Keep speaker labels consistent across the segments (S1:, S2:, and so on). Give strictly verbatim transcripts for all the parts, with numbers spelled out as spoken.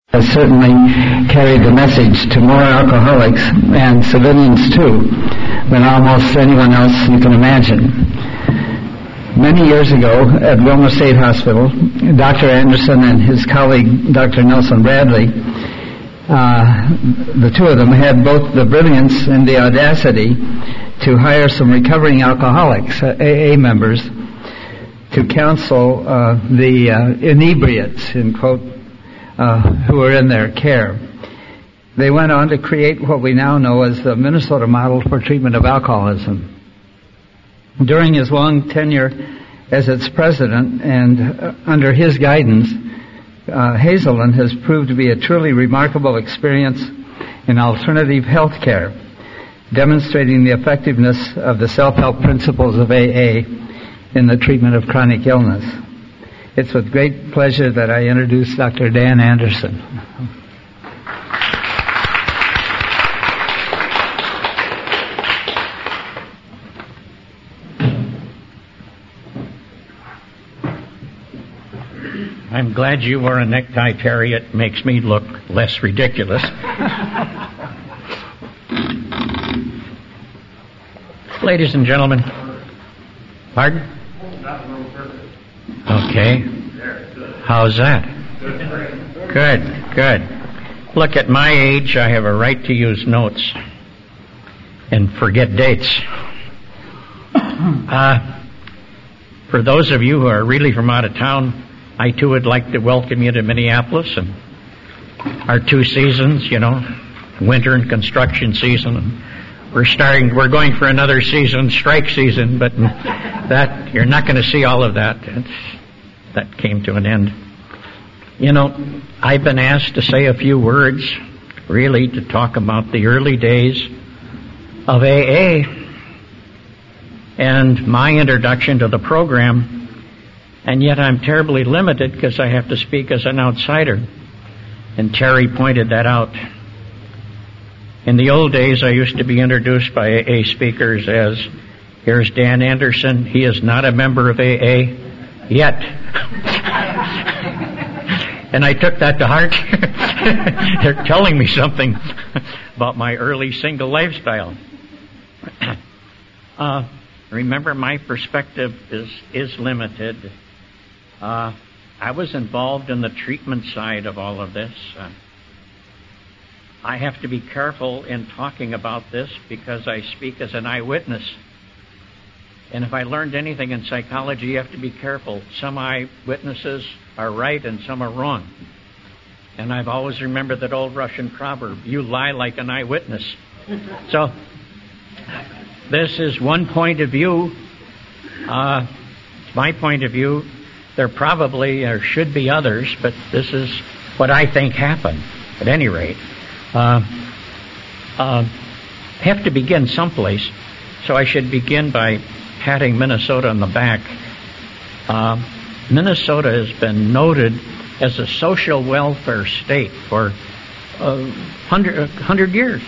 S1: has certainly carried the message to more alcoholics and civilians too than almost anyone else you can imagine. Many years ago at Wilmer State Hospital, Doctor Anderson and his colleague Doctor Nelson Bradley, uh, the two of them had both the brilliance and the audacity to hire some recovering alcoholics, uh, A A members, to counsel uh, the uh, inebriates, in quote, uh, who were in their care. They went on to create what we now know as the Minnesota Model for Treatment of Alcoholism. During his long tenure as its president and uh, under his guidance, uh, Hazelden has proved to be a truly remarkable experience in alternative health care, demonstrating the effectiveness of the self-help principles of A A in the treatment of chronic illness. It's with great pleasure that I introduce Doctor Dan Anderson.
S2: I'm glad you wore a necktie, Terry. It makes me look less ridiculous. Ladies and gentlemen. Pardon? Okay. How's that? Good, good. Look, at my age, I have a right to use notes and forget dates. Uh, for those of you who are really from out of town, I too would like to welcome you to Minneapolis and our two seasons, you know, winter and construction season. We're starting, we're going for another season, strike season, but that, you're not going to see all of that. It's, that came to an end. You know, I've been asked to say a few words, really, to talk about the early days of A A and my introduction to the program, and yet I'm terribly limited because I have to speak as an outsider. And Terry pointed that out. In the old days, I used to be introduced by A A speakers as, here's Dan Anderson. He is not a member of A A yet. And I took that to heart. They're telling me something about my early single lifestyle. uh, remember, my perspective is, is limited. Uh, I was involved in the treatment side of all of this. Uh, I have to be careful in talking about this because I speak as an eyewitness. And if I learned anything in psychology, you have to be careful. Some eyewitnesses are right and some are wrong. And I've always remembered that old Russian proverb, you lie like an eyewitness. So, this is one point of view. Uh, it's my point of view. There probably or should be others, but this is what I think happened, at any rate. Uh, uh, have to begin someplace, so I should begin by patting Minnesota on the back. Uh, Minnesota has been noted as a social welfare state for uh, hundred, hundred years.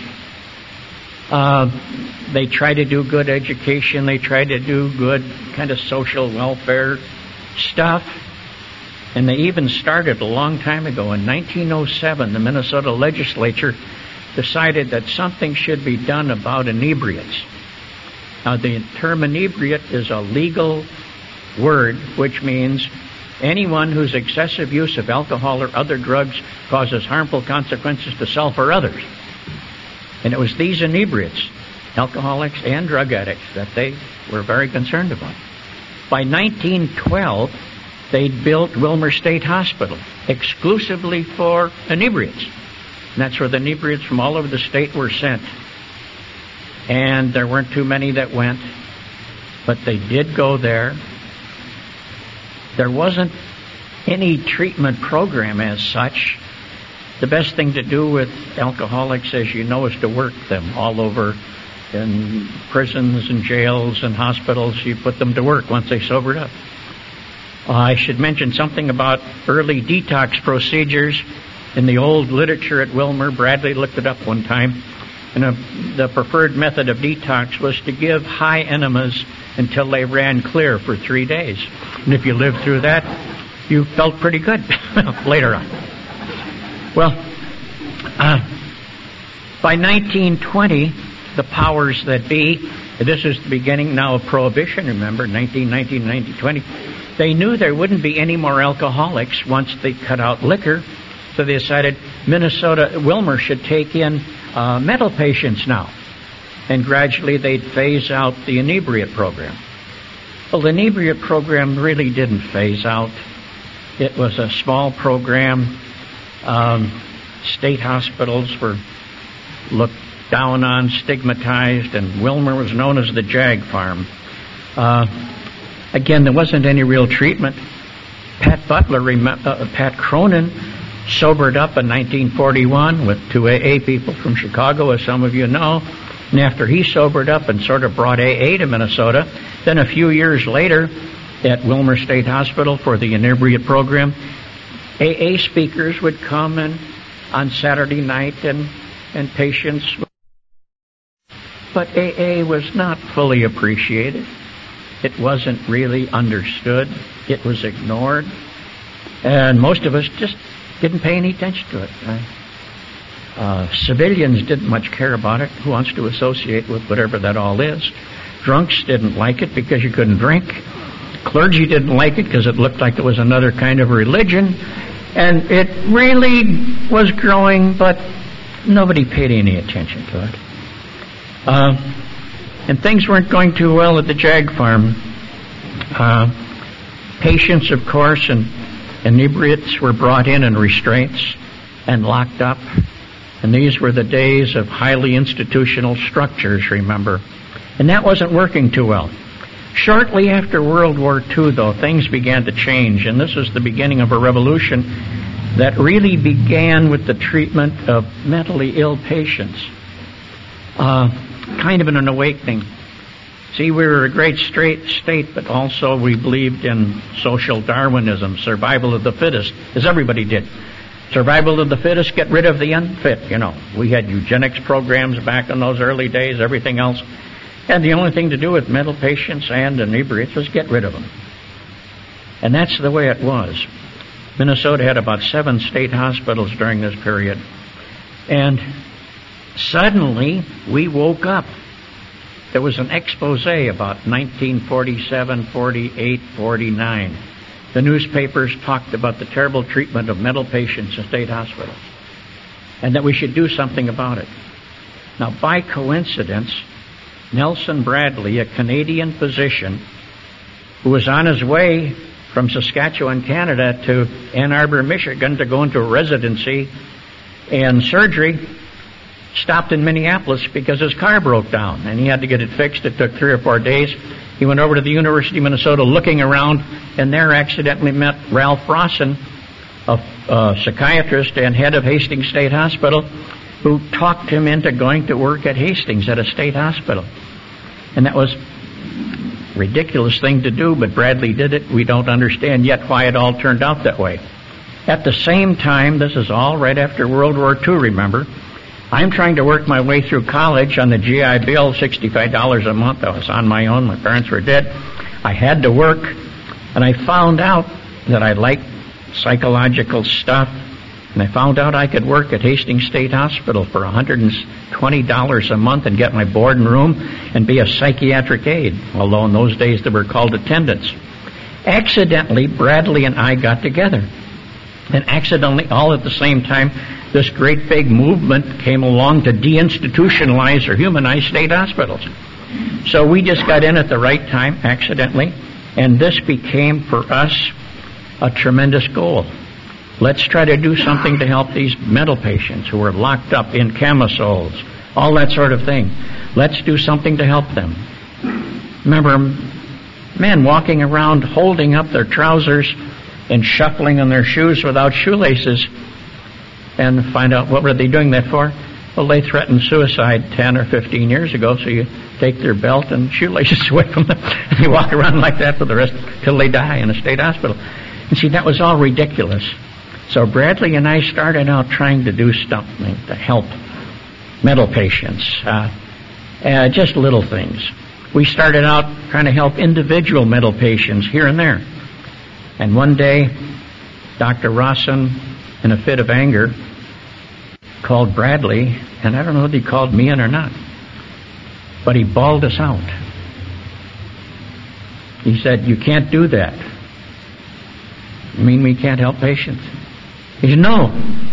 S2: Uh, they try to do good education, they try to do good kind of social welfare stuff. And they even started a long time ago. In nineteen oh seven, the Minnesota legislature decided that something should be done about inebriates. Now, the term inebriate is a legal word, which means anyone whose excessive use of alcohol or other drugs causes harmful consequences to self or others. And it was these inebriates, alcoholics and drug addicts, that they were very concerned about. By nineteen twelve, they'd built Wilmer State Hospital exclusively for inebriates. And that's where the inebriates from all over the state were sent. And there weren't too many that went, but they did go there. There wasn't any treatment program as such. The best thing to do with alcoholics, as you know, is to work them all over in prisons and jails and hospitals. You put them to work once they sobered up. Uh, I should mention something about early detox procedures. In the old literature at Wilmer, Bradley looked it up one time, and a, the preferred method of detox was to give high enemas until they ran clear for three days. And if you lived through that, you felt pretty good later on. Well, uh, by nineteen twenty, the powers that be, this is the beginning now of Prohibition, remember, nineteen nineteen, nineteen twenty, they knew there wouldn't be any more alcoholics once they cut out liquor, so they decided Minnesota, Wilmer should take in uh, mental patients now. And gradually they'd phase out the inebriate program. Well, the inebriate program really didn't phase out. It was a small program. Um, state hospitals were looked down on, stigmatized, and Wilmer was known as the Jag Farm. Uh, again, there wasn't any real treatment. Pat Butler, uh, Pat Cronin, sobered up in nineteen forty-one with two A A people from Chicago, as some of you know. And after he sobered up and sort of brought A A to Minnesota, then a few years later at Wilmer State Hospital for the inebriate program, A A speakers would come and on Saturday night and, and patients. But A A was not fully appreciated. It wasn't really understood. It was ignored. And most of us just didn't pay any attention to it. Uh, uh, civilians didn't much care about it. Who wants to associate with whatever that all is? Drunks didn't like it because you couldn't drink. Clergy didn't like it because it looked like it was another kind of religion. And it really was growing, but nobody paid any attention to it. Uh, and things weren't going too well at the Jag Farm. Uh, patients, of course, and inebriates were brought in in restraints and locked up. And these were the days of highly institutional structures, remember. And that wasn't working too well. Shortly after World War Two, though, things began to change, and this was the beginning of a revolution that really began with the treatment of mentally ill patients. Uh, kind of an awakening. See, we were a great straight state, but also we believed in social Darwinism, survival of the fittest, as everybody did. Survival of the fittest, get rid of the unfit, you know. We had eugenics programs back in those early days, everything else. And the only thing to do with mental patients and inebriates was get rid of them. And that's the way it was. Minnesota had about seven state hospitals during this period. And suddenly, we woke up. There was an expose about nineteen forty-seven, forty-eight, forty-nine. The newspapers talked about the terrible treatment of mental patients in state hospitals, and that we should do something about it. Now, by coincidence, Nelson Bradley, a Canadian physician who was on his way from Saskatchewan, Canada, to Ann Arbor, Michigan, to go into a residency in surgery, stopped in Minneapolis because his car broke down, and he had to get it fixed. It took three or four days. He went over to the University of Minnesota looking around, and there accidentally met Ralph Rawson, a, a psychiatrist and head of Hastings State Hospital, who talked him into going to work at Hastings at a state hospital. And that was a ridiculous thing to do, but Bradley did it. We don't understand yet why it all turned out that way. At the same time, this is all right after World War Two, remember, I'm trying to work my way through college on the G I Bill, sixty-five dollars a month. I was on my own. My parents were dead. I had to work, and I found out that I liked psychological stuff, and I found out I could work at Hastings State Hospital for one hundred twenty dollars a month and get my board and room and be a psychiatric aide, although in those days they were called attendants. Accidentally, Bradley and I got together. And accidentally, all at the same time, this great big movement came along to deinstitutionalize or humanize state hospitals. So we just got in at the right time, accidentally, and this became for us a tremendous goal. Let's try to do something to help these mental patients who are locked up in camisoles, all that sort of thing. Let's do something to help them. Remember, men walking around holding up their trousers and shuffling on their shoes without shoelaces, and find out what were they doing that for? Well, they threatened suicide ten or fifteen years ago, so you take their belt and shoelaces away from them, and they walk around like that for the rest till they die in a state hospital. And see, that was all ridiculous. So Bradley and I started out trying to do something to help mental patients, uh, uh, just little things. We started out trying to help individual mental patients here and there. And one day, Doctor Rawson, in a fit of anger, called Bradley, and I don't know if he called me in or not, but he bawled us out. He said, "You can't do that." You mean we can't help patients? He said, "No."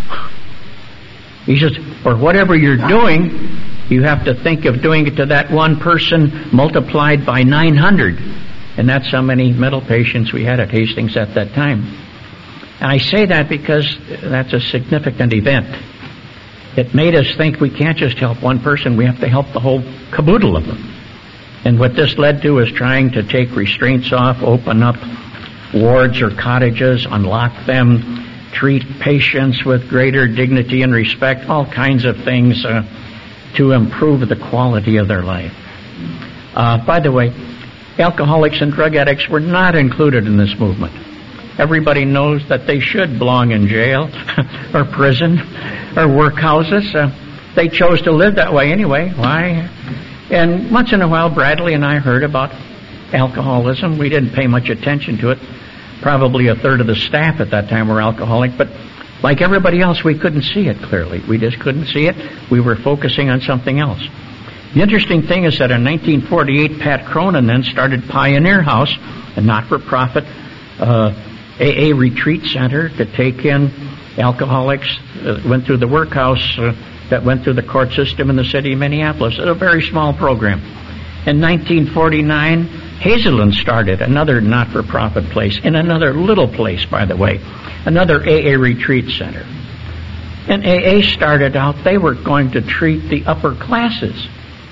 S2: He says, "For whatever you're doing, you have to think of doing it to that one person multiplied by nine hundred. And that's how many mental patients we had at Hastings at that time. And I say that because that's a significant event. It made us think we can't just help one person, we have to help the whole caboodle of them. And what this led to is trying to take restraints off, open up wards or cottages, unlock them, treat patients with greater dignity and respect, all kinds of things uh, to improve the quality of their life. Uh, by the way, alcoholics and drug addicts were not included in this movement. Everybody knows that they should belong in jail or prison or workhouses. Uh, they chose to live that way anyway. Why? And once in a while, Bradley and I heard about alcoholism. We didn't pay much attention to it. Probably a third of the staff at that time were alcoholic, but like everybody else, we couldn't see it clearly. We just couldn't see it. We were focusing on something else. The interesting thing is that in nineteen forty-eight, Pat Cronin then started Pioneer House, a not-for-profit uh, A A retreat center to take in alcoholics, uh, went through the workhouse, uh, that went through the court system in the city of Minneapolis. It was a very small program. In nineteen forty-nine, Hazelden started another not-for-profit place, in another little place, by the way, another A A retreat center. And A A started out, they were going to treat the upper classes.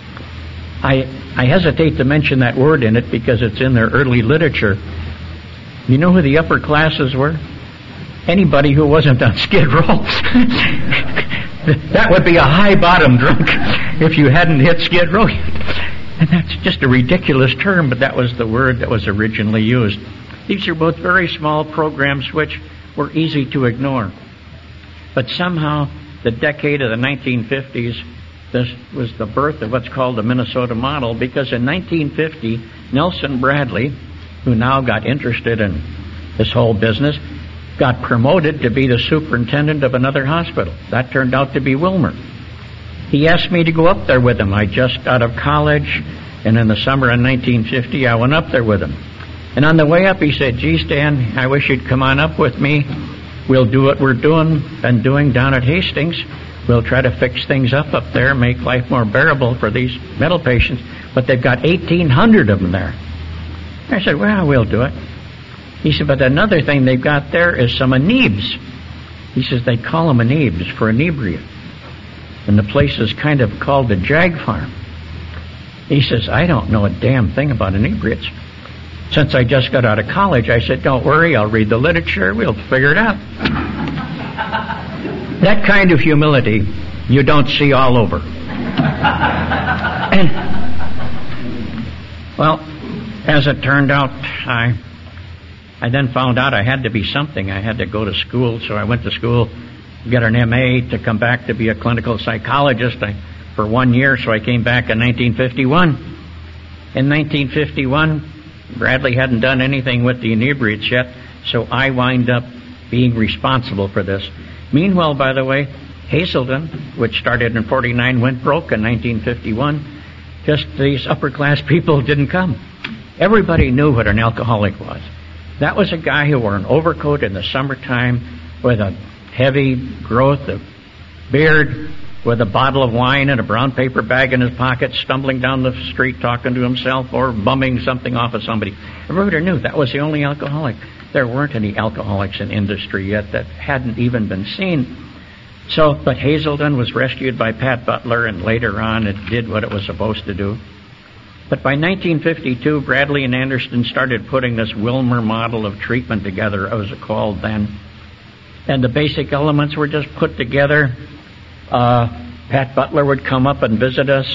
S2: I, I hesitate to mention that word in it because it's in their early literature. You know who the upper classes were? Anybody who wasn't on Skid Row. That would be a high-bottom drunk if you hadn't hit Skid Row yet. And that's just a ridiculous term, but that was the word that was originally used. These are both very small programs which were easy to ignore. But somehow, the decade of the nineteen fifties, this was the birth of what's called the Minnesota model, because in nineteen fifty, Nelson Bradley, who now got interested in this whole business, got promoted to be the superintendent of another hospital. That turned out to be Wilmer. He asked me to go up there with him. I just got out of college, and in the summer of nineteen fifty, I went up there with him. And on the way up, he said, "Gee, Stan, I wish you'd come on up with me. We'll do what we're doing and doing down at Hastings. We'll try to fix things up up there, make life more bearable for these mental patients. But they've got eighteen hundred of them there." I said, "Well, we'll do it." He said, "But another thing they've got there is some inebriates." He says, "They call them inebriates for inebriate. And the place is kind of called the Jag Farm." He says, "I don't know a damn thing about inebriates. Since I just got out of college," I said, "Don't worry, I'll read the literature, we'll figure it out." That kind of humility you don't see all over. And, well, as it turned out, I I then found out I had to be something. I had to go to school, so I went to school, get an M A to come back to be a clinical psychologist I, for one year, so I came back in nineteen fifty-one. In nineteen fifty-one, Bradley hadn't done anything with the inebriates yet, so I wind up being responsible for this. Meanwhile, by the way, Hazelden, which started in forty-nine, went broke in nineteen fifty-one. Just these upper-class people didn't come. Everybody knew what an alcoholic was. That was a guy who wore an overcoat in the summertime with a heavy growth of beard, with a bottle of wine and a brown paper bag in his pocket, stumbling down the street talking to himself or bumming something off of somebody. Everybody knew that was the only alcoholic. There weren't any alcoholics in industry yet that hadn't even been seen. So, but Hazelden was rescued by Pat Butler, and later on it did what it was supposed to do. But by nineteen fifty-two, Bradley and Anderson started putting this Wilmer model of treatment together, as it was called then. And the basic elements were just put together. Uh, Pat Butler would come up and visit us.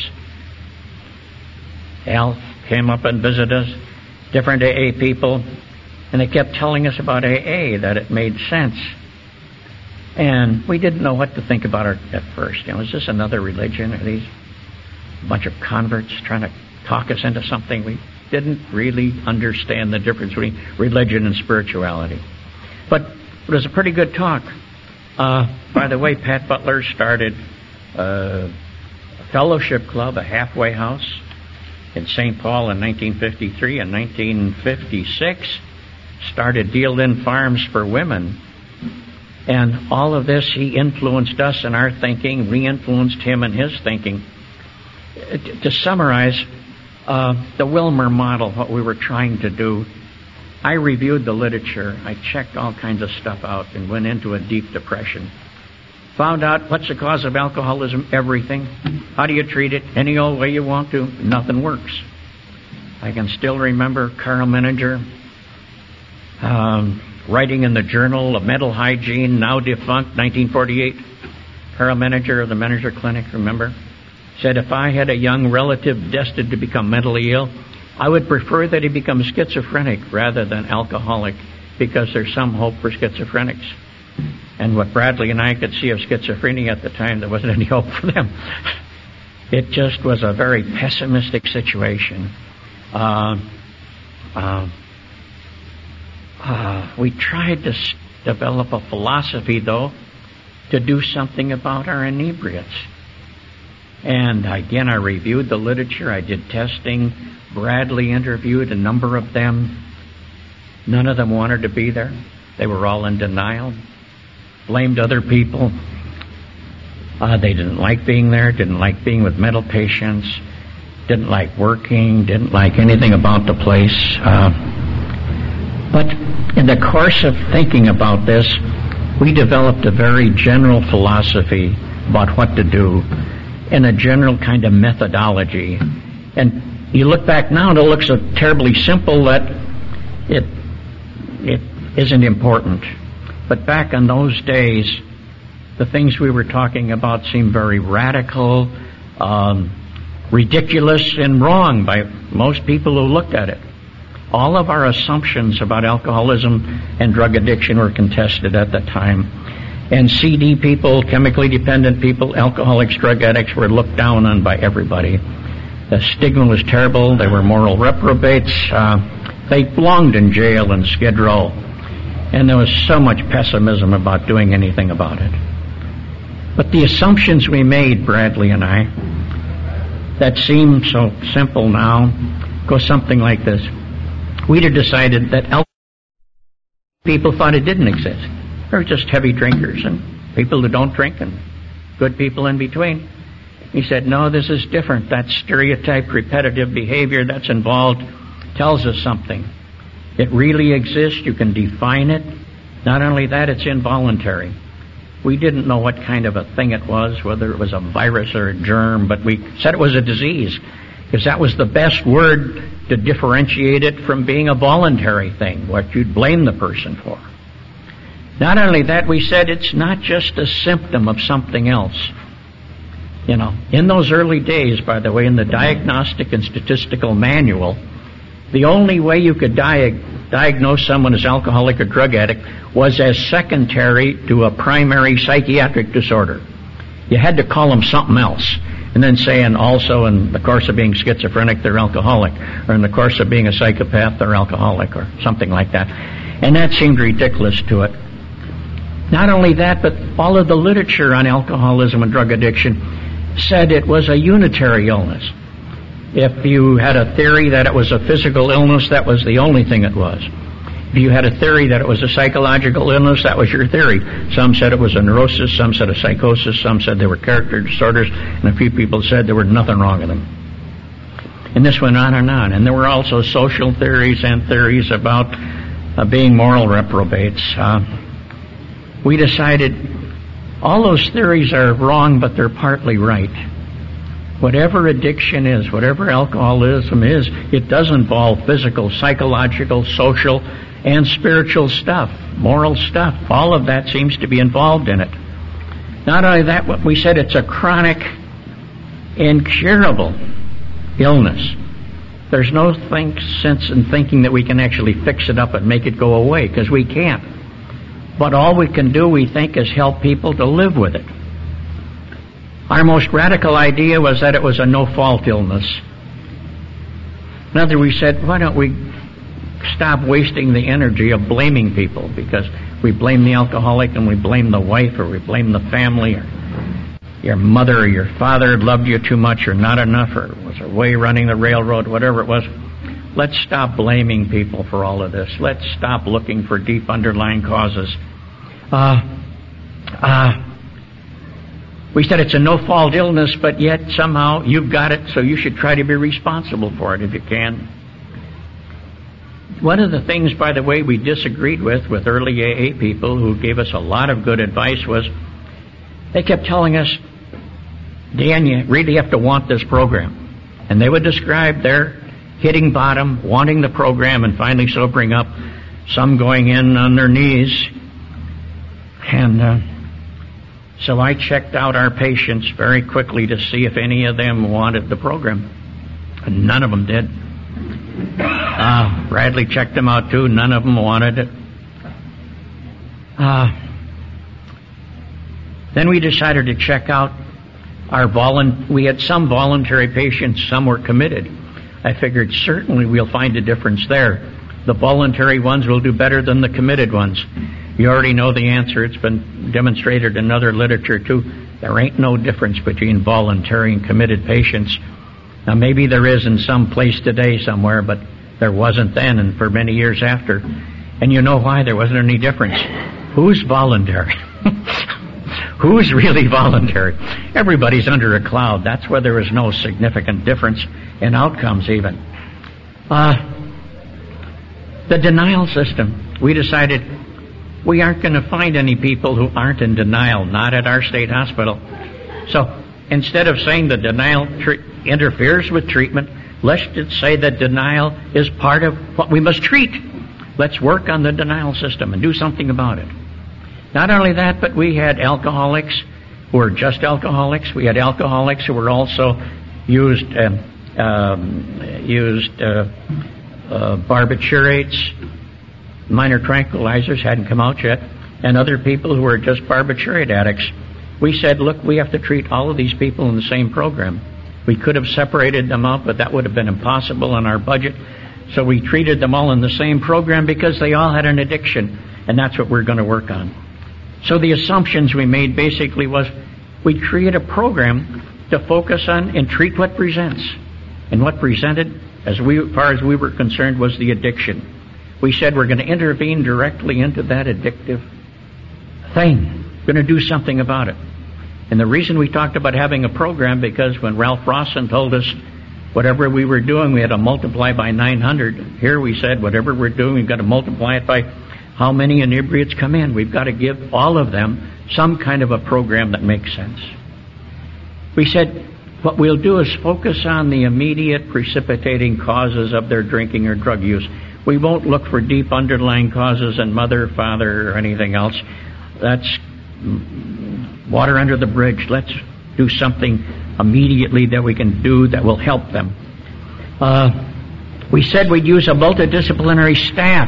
S2: Al came up and visited us. Different A A people. And they kept telling us about A A, that it made sense. And we didn't know what to think about it at first. You know, is this another religion? Are these a bunch of converts trying to talk us into something? We didn't really understand the difference between religion and spirituality. But it was a pretty good talk. Uh, by the way, Pat Butler started uh, a fellowship club, a halfway house, in Saint Paul in nineteen fifty-three. In nineteen fifty-six, started Deal-In Farms for women. And all of this, he influenced us in our thinking. We influenced him in his thinking. To summarize, uh, the Wilmer model, what we were trying to do, I reviewed the literature. I checked all kinds of stuff out and went into a deep depression. Found out what's the cause of alcoholism? Everything. How do you treat it? Any old way you want to. Nothing works. I can still remember Carl Menninger um, writing in the Journal of Mental Hygiene, now defunct, nineteen forty-eight. Carl Menninger of the Menninger Clinic, remember? Said, if I had a young relative destined to become mentally ill, I would prefer that he become schizophrenic rather than alcoholic, because there's some hope for schizophrenics. And what Bradley and I could see of schizophrenia at the time, there wasn't any hope for them. It just was a very pessimistic situation. Uh, uh, uh, we tried to s- develop a philosophy, though, to do something about our inebriates. And again, I reviewed the literature, I did testing. Bradley interviewed a number of them. None of them wanted to be there. They were all in denial, blamed other people. Uh, they didn't like being there, didn't like being with mental patients, didn't like working, didn't like anything about the place. Uh, but in the course of thinking about this, we developed a very general philosophy about what to do and a general kind of methodology. And you look back now and it looks so terribly simple that it it isn't important. But back in those days, the things we were talking about seemed very radical, um, ridiculous, and wrong by most people who looked at it. All of our assumptions about alcoholism and drug addiction were contested at the time. And C D people, chemically dependent people, alcoholics, drug addicts were looked down on by everybody. The stigma was terrible. They were moral reprobates. Uh, they belonged in jail and Skid Row. And there was so much pessimism about doing anything about it. But the assumptions we made, Bradley and I, that seem so simple now, go something like this. We'd have decided that alcohol, people thought it didn't exist. They were just heavy drinkers and people who don't drink and good people in between. He said, no, this is different. That stereotyped repetitive behavior that's involved tells us something. It really exists. You can define it. Not only that, it's involuntary. We didn't know what kind of a thing it was, whether it was a virus or a germ, but we said it was a disease because that was the best word to differentiate it from being a voluntary thing, what you'd blame the person for. Not only that, we said it's not just a symptom of something else. You know, in those early days, by the way, in the Diagnostic and Statistical Manual, the only way you could diag- diagnose someone as alcoholic or drug addict was as secondary to a primary psychiatric disorder. You had to call them something else. And then say, and also in the course of being schizophrenic, they're alcoholic. Or in the course of being a psychopath, they're alcoholic, or something like that. And that seemed ridiculous to it. Not only that, but all of the literature on alcoholism and drug addiction said it was a unitary illness. If you had a theory that it was a physical illness, that was the only thing it was. If you had a theory that it was a psychological illness, that was your theory. Some said it was a neurosis, some said a psychosis, some said they were character disorders, and a few people said there was nothing wrong with them. And this went on and on. And there were also social theories and theories about uh, being moral reprobates. Uh, we decided all those theories are wrong, but they're partly right. Whatever addiction is, whatever alcoholism is, it does involve physical, psychological, social, and spiritual stuff, moral stuff. All of that seems to be involved in it. Not only that, but we said it's a chronic, incurable illness. There's no think, sense in thinking that we can actually fix it up and make it go away, because we can't. But all we can do, we think, is help people to live with it. Our most radical idea was that it was a no-fault illness. Another, we said, why don't we stop wasting the energy of blaming people? Because We blame the alcoholic, and we blame the wife, or we blame the family, or your mother or your father loved you too much or not enough, or was away running the railroad, whatever it was. Let's stop blaming people for all of this. Let's stop looking for deep underlying causes. Uh, uh, we said it's a no-fault illness, but yet somehow you've got it, so you should try to be responsible for it if you can. One of the things, by the way, we disagreed with, with early A A people who gave us a lot of good advice was they kept telling us, Dan, you really have to want this program. And they would describe their hitting bottom, wanting the program, and finally sobering up, some going in on their knees. And uh, so I checked out our patients very quickly to see if any of them wanted the program. And none of them did. Uh, Bradley checked them out too. None of them wanted it. Uh, then we decided to check out our volun- we had some voluntary patients, some were committed. I figured certainly we'll find a difference there. The voluntary ones will do better than the committed ones. You already know the answer. It's been demonstrated in other literature too. There ain't no difference between voluntary and committed patients. Now maybe there is in some place today somewhere, but there wasn't then and for many years after. And you know why there wasn't any difference. Who's voluntary? Who's really voluntary? Everybody's under a cloud. That's where there is no significant difference in outcomes even. Uh, the denial system. We decided we aren't going to find any people who aren't in denial, not at our state hospital. So instead of saying the denial tre- interferes with treatment, let's just say that denial is part of what we must treat. Let's work on the denial system and do something about it. Not only that, but we had alcoholics who were just alcoholics. We had alcoholics who were also used um, um, used uh, uh, barbiturates, minor tranquilizers hadn't come out yet, and other people who were just barbiturate addicts. We said, look, we have to treat all of these people in the same program. We could have separated them out, but that would have been impossible in our budget. So we treated them all in the same program because they all had an addiction, and that's what we're going to work on. So the assumptions we made basically was we create a program to focus on and treat what presents. And what presented, as we, as far as we were concerned, was the addiction. We said we're going to intervene directly into that addictive thing. We're going to do something about it. And the reason we talked about having a program, because when Ralph Rawson told us whatever we were doing, we had to multiply by nine hundred. Here we said whatever we're doing, we've got to multiply it by how many inebriates come in. We've got to give all of them some kind of a program that makes sense. We said what we'll do is focus on the immediate precipitating causes of their drinking or drug use. We won't look for deep underlying causes in mother, father, or anything else. That's water under the bridge. Let's do something immediately that we can do that will help them. Uh, we said we'd use a multidisciplinary staff,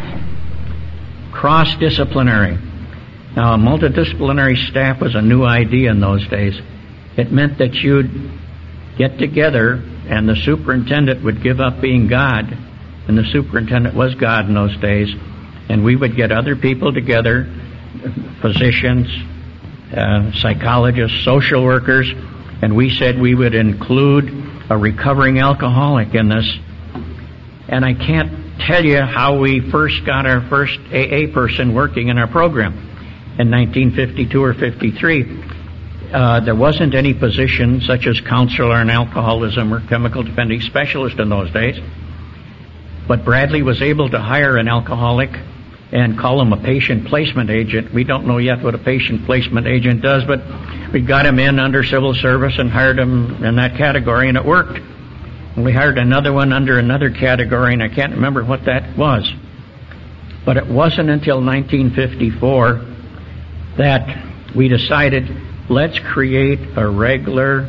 S2: cross-disciplinary. Now, a multidisciplinary staff was a new idea in those days. It meant that you'd get together and the superintendent would give up being God, and the superintendent was God in those days, and we would get other people together, physicians, uh, psychologists, social workers, and we said we would include a recovering alcoholic in this. And I can't tell you how we first got our first A A person working in our program. In nineteen fifty-two or fifty-three, uh, there wasn't any position such as counselor in alcoholism or chemical dependence specialist in those days. But Bradley was able to hire an alcoholic and call him a patient placement agent. We don't know yet what a patient placement agent does, but we got him in under civil service and hired him in that category, and it worked. And we hired another one under another category, and I can't remember what that was. But it wasn't until nineteen fifty-four that we decided, let's create a regular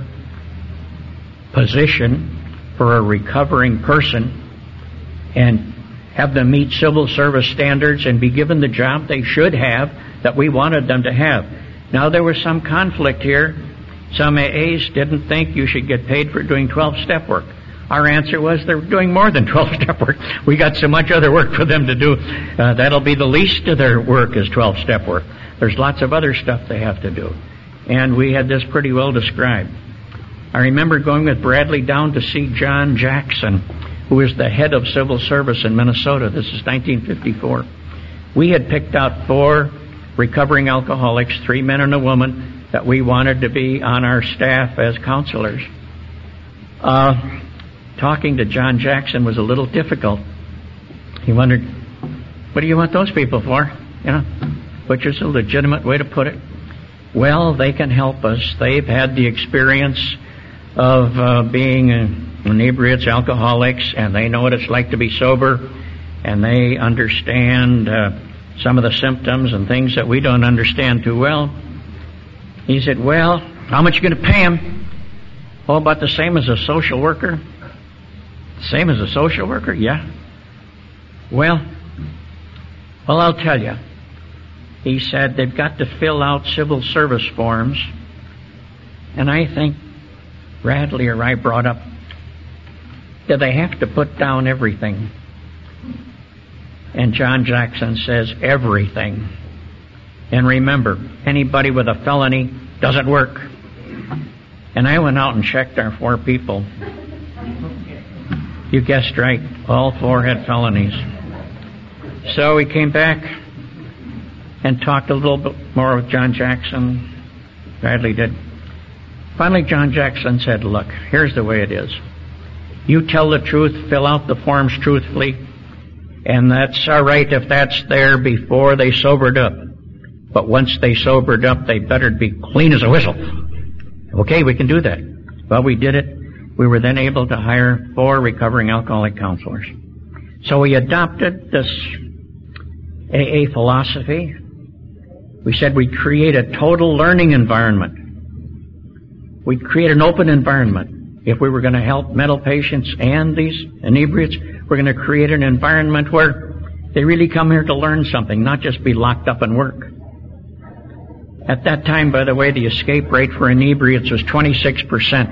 S2: position for a recovering person and have them meet civil service standards and be given the job they should have that we wanted them to have. Now, there was some conflict here. Some A As didn't think you should get paid for doing twelve-step work. Our answer was they're doing more than twelve-step work. We got so much other work for them to do. Uh, that'll be the least of their work is twelve-step work. There's lots of other stuff they have to do. And we had this pretty well described. I remember going with Bradley down to see John Jackson, who is the head of civil service in Minnesota. This is nineteen fifty-four. We had picked out four recovering alcoholics, three men and a woman, that we wanted to be on our staff as counselors. Uh, talking to John Jackson was a little difficult. He wondered, what do you want those people for? You know, which is a legitimate way to put it. Well, they can help us. They've had the experience of uh, being uh, inebriates, alcoholics, and they know what it's like to be sober, and they understand uh, some of the symptoms and things that we don't understand too well. He said, well, how much are you going to pay him? Oh, about the same as a social worker? Same as a social worker? Yeah. Well, well, I'll tell you. He said they've got to fill out civil service forms, and I think Bradley or I brought up, do they have to put down everything? And John Jackson says, everything. And remember, anybody with a felony doesn't work. And I went out and checked our four people. You guessed right. All four had felonies. So we came back and talked a little bit more with John Jackson. Bradley did. Finally, John Jackson said, look, here's the way it is. You tell the truth, fill out the forms truthfully, and that's all right if that's there before they sobered up. But once they sobered up, they better be clean as a whistle. Okay, we can do that. Well, we did it. We were then able to hire four recovering alcoholic counselors. So we adopted this A A philosophy. We said we'd create a total learning environment. We'd create an open environment. If we were going to help mental patients and these inebriates, we're going to create an environment where they really come here to learn something, not just be locked up and work. At that time, by the way, the escape rate for inebriates was twenty-six percent.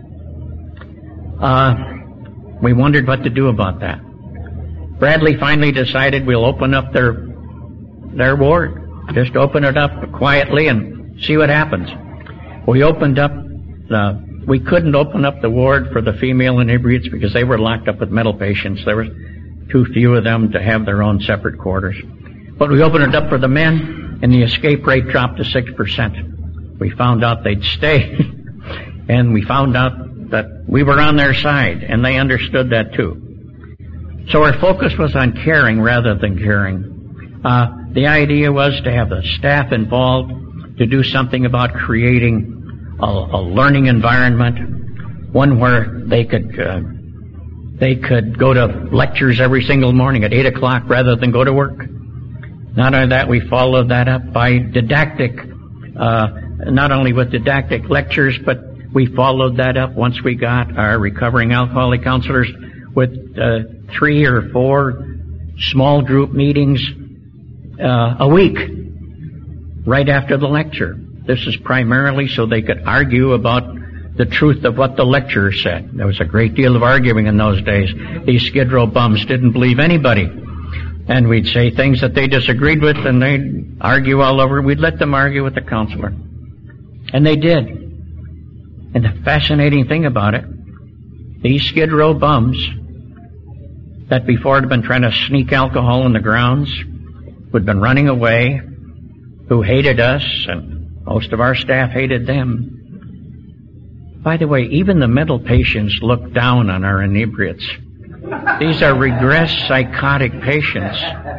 S2: Uh, we wondered what to do about that. Bradley finally decided we'll open up their their ward. Just open it up quietly and see what happens. We opened up the, we couldn't open up the ward for the female inebriates because they were locked up with mental patients. There were too few of them to have their own separate quarters. But we opened it up for the men, and the escape rate dropped to six percent. We found out they'd stay, and we found out that we were on their side, and they understood that too. So our focus was on caring rather than caring. Uh, the idea was to have the staff involved, to do something about creating a, a learning environment, one where they could uh, they could go to lectures every single morning at eight o'clock rather than go to work. Not only that, we followed that up by didactic, uh, not only with didactic lectures, but we followed that up once we got our recovering alcoholic counselors with uh, three or four small group meetings uh, a week right after the lecture. This is primarily so they could argue about the truth of what the lecturer said. There was a great deal of arguing in those days. These Skid Row bums didn't believe anybody. And we'd say things that they disagreed with, and they'd argue all over. We'd let them argue with the counselor. And they did. And the fascinating thing about it, these Skid Row bums that before had been trying to sneak alcohol in the grounds, who'd been running away, who hated us, and most of our staff hated them. By the way, even the mental patients looked down on our inebriates. These are regressed psychotic patients.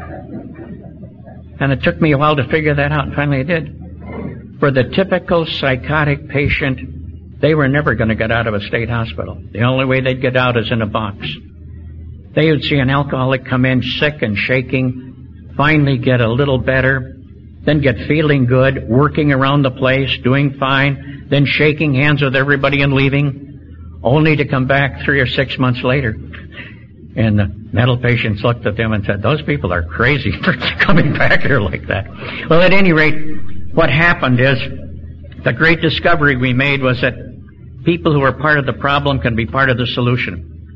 S2: And it took me a while to figure that out, and finally I did. For the typical psychotic patient, they were never going to get out of a state hospital. The only way they'd get out is in a box. They would see an alcoholic come in sick and shaking, finally get a little better, then get feeling good, working around the place, doing fine, then shaking hands with everybody and leaving, only to come back three or six months later. And the mental patients looked at them and said, those people are crazy for coming back here like that. Well, at any rate, what happened is the great discovery we made was that people who are part of the problem can be part of the solution.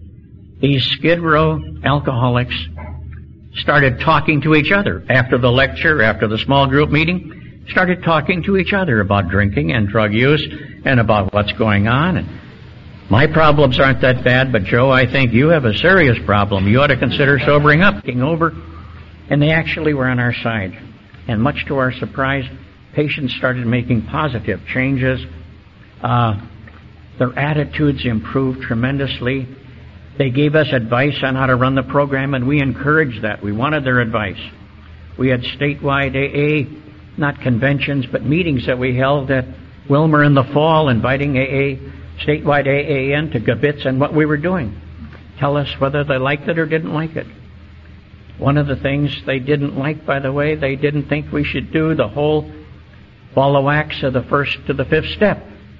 S2: these Skid Row alcoholics started talking to each other after the lecture, after the small group meeting, started talking to each other about drinking and drug use and about what's going on. And my problems aren't that bad, but Joe, I think you have a serious problem. You ought to consider sobering up. Getting over, and they actually were on our side. And much to our surprise, patients started making positive changes. Uh, their attitudes improved tremendously. They gave us advice on how to run the program, and we encouraged that. We wanted their advice. We had statewide A A, not conventions, but meetings that we held at Wilmer in the fall, inviting A A, statewide A A in to Gabitz and what we were doing. Tell us whether they liked it or didn't like it. One of the things they didn't like, by the way, they didn't think we should do the whole ball of wax of the first to the fifth step.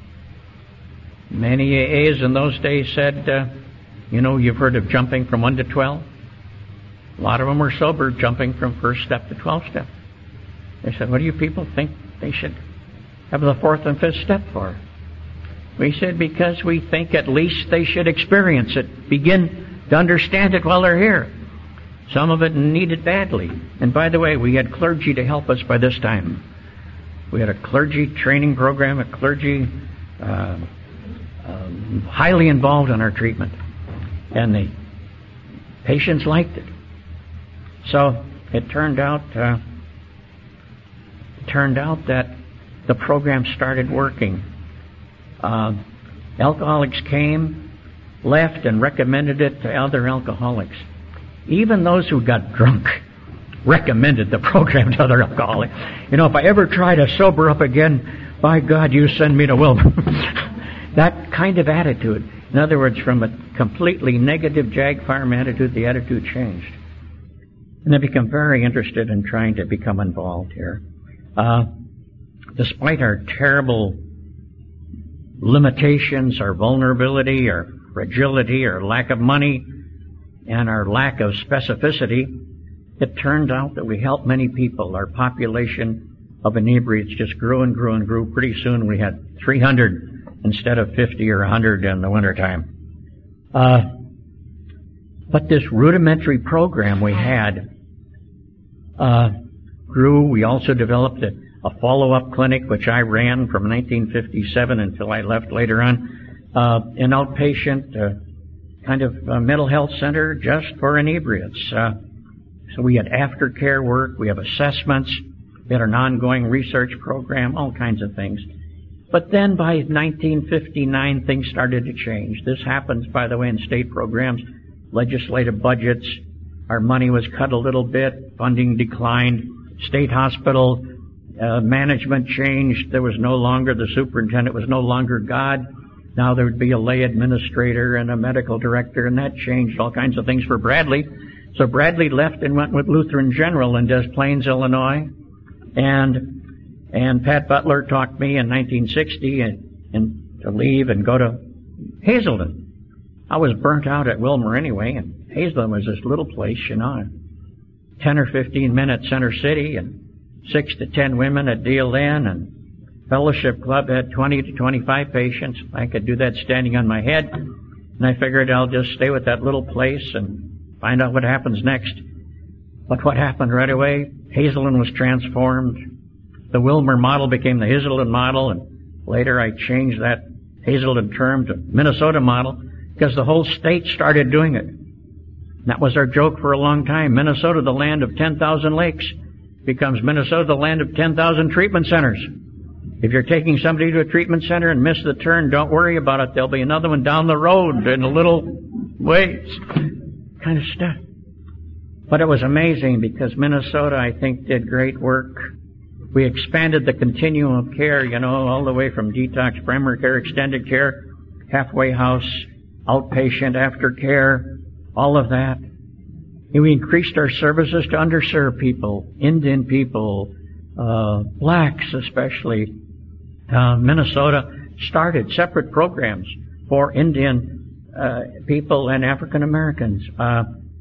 S2: Many A As in those days said, uh, you know, you've heard of jumping from one to twelve. A lot of them were sober, jumping from first step to twelfth step. They said, what do you people think they should have the fourth and fifth step for? We said, because we think at least they should experience it, begin to understand it while they're here. Some of it need it badly. And by the way, we had clergy to help us by this time. We had a clergy training program, a clergy uh, um, highly involved in our treatment. And the patients liked it. So it turned out, uh, it turned out that the program started working. Uh, alcoholics came, left, and recommended it to other alcoholics. Even those who got drunk recommended the program to other alcoholics. You know, if I ever try to sober up again, by God, you send me to Wilmer. That kind of attitude. In other words, from a completely negative jag farm attitude, the attitude changed. And they become very interested in trying to become involved here. Uh, despite our terrible limitations, our vulnerability, our fragility, our lack of money, and our lack of specificity, it turned out that we helped many people. Our population of inebriates just grew and grew and grew. Pretty soon we had three hundred instead of fifty or one hundred in the wintertime. Uh, but this rudimentary program we had uh, grew. We also developed a, a follow-up clinic, which I ran from nineteen fifty-seven until I left later on, uh, an outpatient uh, kind of a mental health center just for inebriates. Uh, so we had aftercare work, we have assessments, we had an ongoing research program, all kinds of things. But then by nineteen fifty-nine, things started to change. This happens, by the way, in state programs, legislative budgets. Our money was cut a little bit, funding declined, state hospital uh, management changed. There was no longer the superintendent, was no longer God. Now there would be a lay administrator and a medical director, and that changed all kinds of things for Bradley. So Bradley left and went with Lutheran General in Des Plaines, Illinois. And and Pat Butler talked me in nineteen sixty and, and to leave and go to Hazelden. I was burnt out at Wilmer anyway, and Hazelden was this little place, you know, ten or fifteen men at Center City, and six to ten women at Deal Inn, and Fellowship Club had twenty to twenty-five patients. I could do that standing on my head. And I figured I'll just stay with that little place and find out what happens next. But what happened right away? Hazelden was transformed. The Wilmer model became the Hazelden model, and later I changed that Hazelden term to Minnesota model because the whole state started doing it. And that was our joke for a long time. Minnesota, the land of ten thousand lakes, becomes Minnesota, the land of ten thousand treatment centers. If you're taking somebody to a treatment center and miss the turn, don't worry about it. There'll be another one down the road in a little ways. Kind of stuff. But it was amazing because Minnesota, I think, did great work. We expanded the continuum of care, you know, all the way from detox, primary care, extended care, halfway house, outpatient, aftercare, all of that. And we increased our services to underserved people, Indian people, uh, blacks especially. Uh, Minnesota started separate programs for Indian uh, people and African Americans. Uh,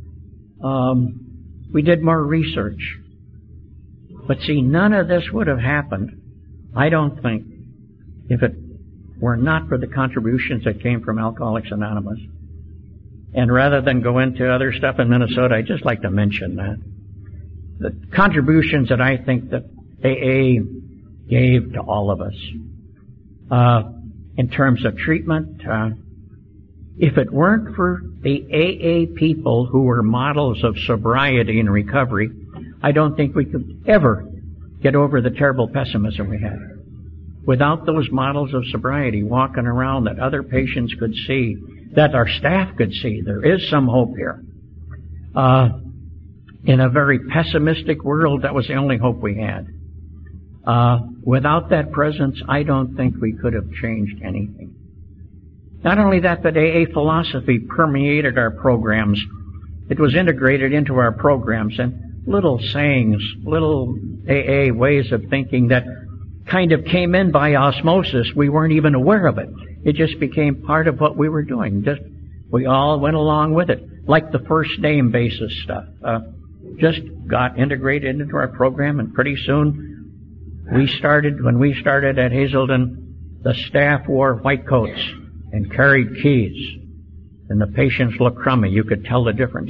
S2: um, we did more research. But see, none of this would have happened, I don't think, if it were not for the contributions that came from Alcoholics Anonymous. And rather than go into other stuff in Minnesota, I'd just like to mention that. The contributions that I think that A A gave to all of us, uh, in terms of treatment, uh, if it weren't for the A A people who were models of sobriety and recovery, I don't think we could ever get over the terrible pessimism we had. Without those models of sobriety walking around that other patients could see, that our staff could see, there is some hope here. Uh, in a very pessimistic world, that was the only hope we had. Uh, without that presence, I don't think we could have changed anything. Not only that, but A A philosophy permeated our programs. It was integrated into our programs, and little sayings, little A A ways of thinking that kind of came in by osmosis. We weren't even aware of it. It just became part of what we were doing. Just we all went along with it, like the first name basis stuff. Uh, just got integrated into our program, and pretty soon we started. When we started at Hazelden, the staff wore white coats and carried keys, and the patients looked crummy. You could tell the difference.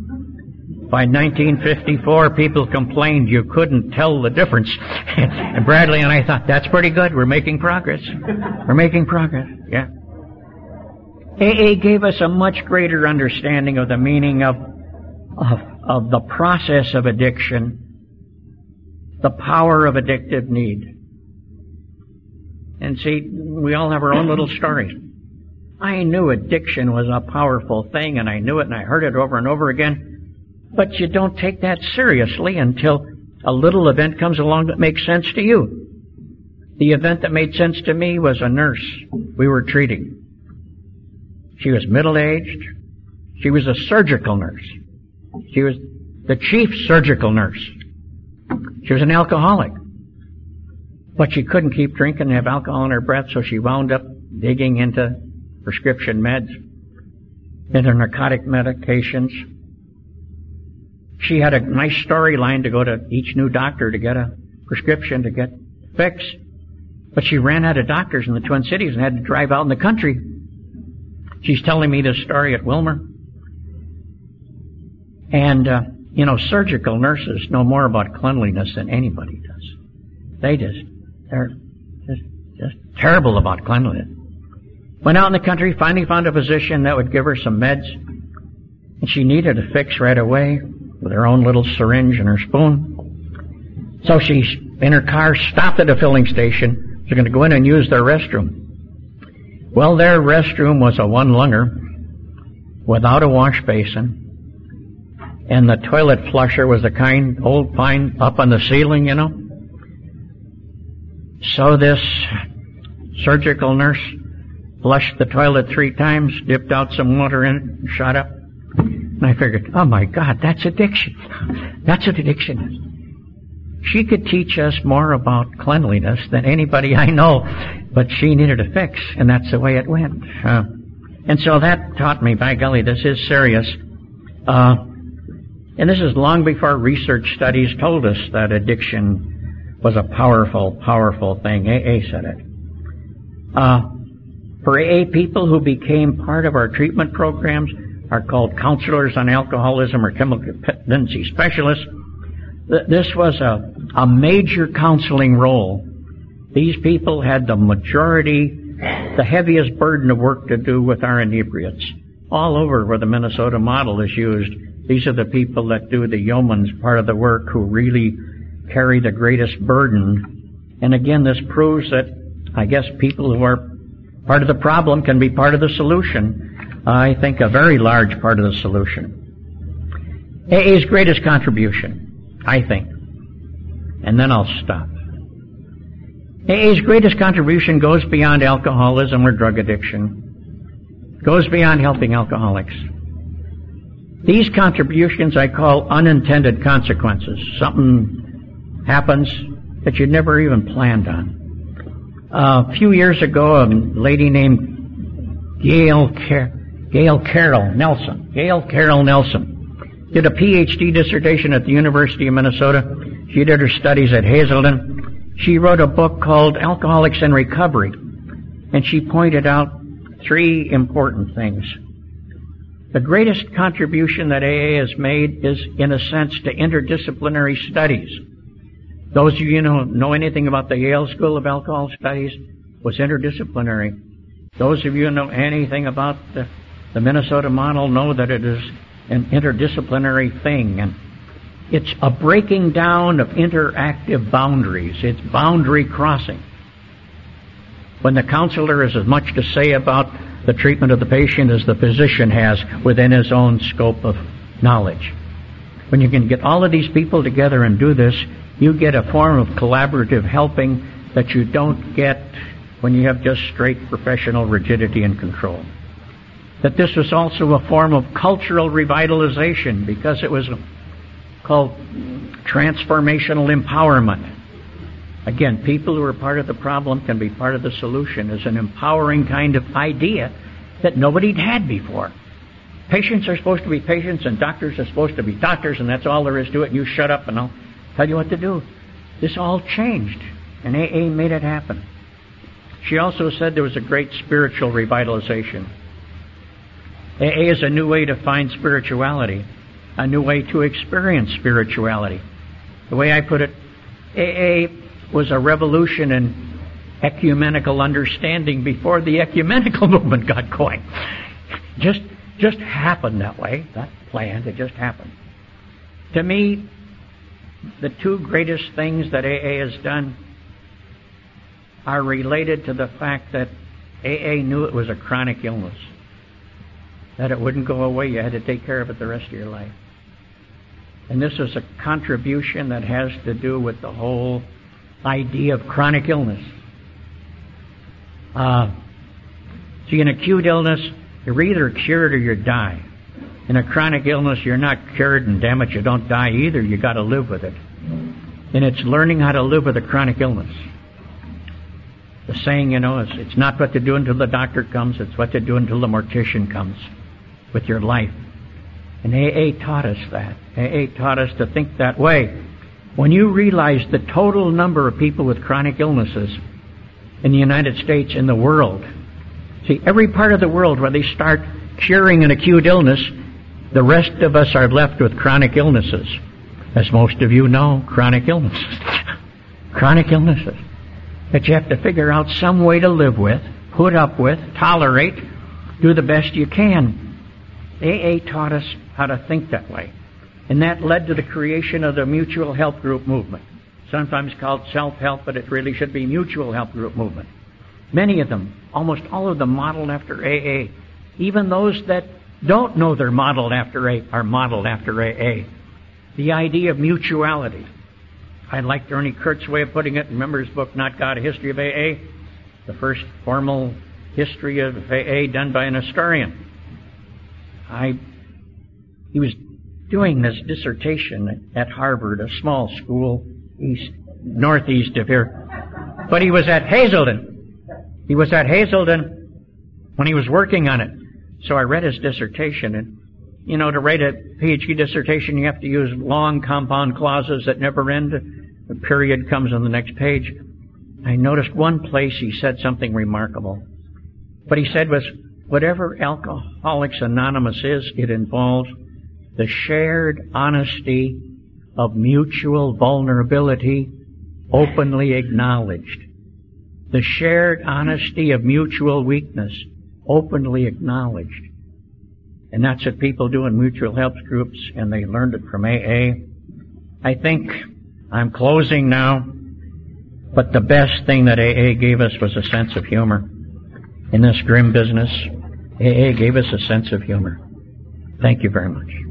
S2: By nineteen fifty-four, people complained you couldn't tell the difference. And Bradley and I thought, that's pretty good. We're making progress. We're making progress. Yeah. A A gave us a much greater understanding of the meaning of, of, of the process of addiction, the power of addictive need. And see, we all have our own little stories. I knew addiction was a powerful thing, and I knew it, and I heard it over and over again. But you don't take that seriously until a little event comes along that makes sense to you. The event that made sense to me was a nurse we were treating. She was middle-aged. She was a surgical nurse. She was the chief surgical nurse. She was an alcoholic. But she couldn't keep drinking and have alcohol in her breath, so she wound up digging into prescription meds, into narcotic medications. She had a nice storyline to go to each new doctor to get a prescription to get fixed. But she ran out of doctors in the Twin Cities and had to drive out in the country. She's telling me this story at Wilmer. And, uh, you know, surgical nurses know more about cleanliness than anybody does. They just, they're just, just terrible about cleanliness. Went out in the country, finally found a physician that would give her some meds. And she needed a fix right away with her own little syringe and her spoon. So she, in her car, stopped at a filling station. She was going to go in and use their restroom. Well, their restroom was a one-lunger without a wash basin. And the toilet flusher was the kind, old fine, up on the ceiling, you know. So this surgical nurse flushed the toilet three times, dipped out some water in it, and shut up. And I figured, oh my God, that's addiction. That's what addiction is. She could teach us more about cleanliness than anybody I know, but she needed a fix, and that's the way it went. Uh, and so that taught me, by golly, this is serious. Uh, and this is long before research studies told us that addiction was a powerful, powerful thing. A A said it. Uh, for A A people who became part of our treatment programs, are called counselors on alcoholism or chemical dependency specialists. This was a, a major counseling role. These people had the majority, the heaviest burden of work to do with our inebriates. All over where the Minnesota model is used, these are the people that do the yeoman's part of the work who really carry the greatest burden. And again, this proves that I guess people who are part of the problem can be part of the solution. I think a very large part of the solution. A A's greatest contribution, I think, and then I'll stop. A A's greatest contribution goes beyond alcoholism or drug addiction, goes beyond helping alcoholics. These contributions I call unintended consequences. Something happens that you never even planned on. Uh, a few years ago, a lady named Gail Car- Gail Carroll Nelson, Gail Carroll Nelson, did a P H D dissertation at the University of Minnesota. She did her studies at Hazelden. She wrote a book called Alcoholics in Recovery, and she pointed out three important things. The greatest contribution that A A has made is, in a sense, to interdisciplinary studies. Those of you who know, know anything about the Yale School of Alcohol Studies was interdisciplinary. Those of you who know anything about the, the Minnesota model know that it is an interdisciplinary thing. And it's a breaking down of interactive boundaries. It's boundary crossing. When the counselor has as much to say about the treatment of the patient as the physician has within his own scope of knowledge. When you can get all of these people together and do this, you get a form of collaborative helping that you don't get when you have just straight professional rigidity and control. That this was also a form of cultural revitalization because it was called transformational empowerment. Again, people who are part of the problem can be part of the solution is an empowering kind of idea that nobody'd had before. Patients are supposed to be patients and doctors are supposed to be doctors, and that's all there is to it, and you shut up and I'll tell you what to do. This all changed, and A A made it happen. She also said there was a great spiritual revitalization. A A is a new way to find spirituality, a new way to experience spirituality. The way I put it, A A was a revolution in ecumenical understanding before the ecumenical movement got going. Just, just happened that way. Not planned, it just happened. To me, the two greatest things that A A has done are related to the fact that A A knew it was a chronic illness, that it wouldn't go away. You had to take care of it the rest of your life. And this is a contribution that has to do with the whole idea of chronic illness. Uh, see, in acute illness, you're either cured or you die. In a chronic illness, you're not cured, and damn it, you don't die either. You got to live with it. And it's learning how to live with a chronic illness. The saying, you know, is it's not what to do until the doctor comes, it's what to do until the mortician comes with your life. And A A taught us that. A A taught us to think that way. When you realize the total number of people with chronic illnesses in the United States, in the world, see, every part of the world where they start curing an acute illness, the rest of us are left with chronic illnesses. As most of you know, chronic illnesses. Chronic illnesses that you have to figure out some way to live with, put up with, tolerate, do the best you can. A A taught us how to think that way. And that led to the creation of the mutual help group movement, sometimes called self-help, but it really should be mutual help group movement. Many of them, almost all of them, modeled after A A. Even those that don't know they're modeled after A are modeled after A A. The idea of mutuality. I liked Ernie Kurt's way of putting it. Remember his book, Not God, A History of A A? The first formal history of A A done by an historian. I, he was doing this dissertation at Harvard, a small school east, northeast of here. But he was at Hazelden. He was at Hazelden when he was working on it. So I read his dissertation, and, you know, to write a PhD dissertation, you have to use long compound clauses that never end. The period comes on the next page. I noticed one place he said something remarkable. What he said was, whatever Alcoholics Anonymous is, it involves the shared honesty of mutual vulnerability openly acknowledged. The shared honesty of mutual weakness openly acknowledged. And that's what people do in mutual help groups, and they learned it from A A. I think I'm closing now, but the best thing that A A gave us was a sense of humor. In this grim business, A A gave us a sense of humor. Thank you very much.